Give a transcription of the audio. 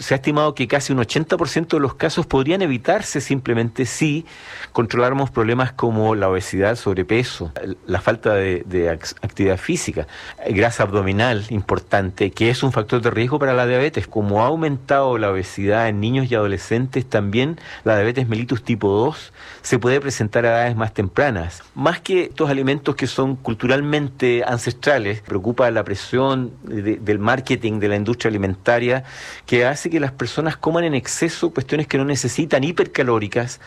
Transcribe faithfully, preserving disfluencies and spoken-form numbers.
se ha estimado que casi un ochenta por ciento de los casos podrían evitarse simplemente si controláramos problemas como la obesidad, sobrepeso, la falta de, de actividad física, grasa abdominal importante, que es un factor de riesgo para la diabetes. Como ha aumentado la obesidad en niños y adolescentes, también la diabetes mellitus tipo dos se puede presentar a edades más tempranas. Más que estos alimentos que son culturalmente ancestrales, preocupa la presión de, del marketing de la industria alimentaria, que hace que las personas coman en exceso cuestiones que no necesitan, hipercalóricas,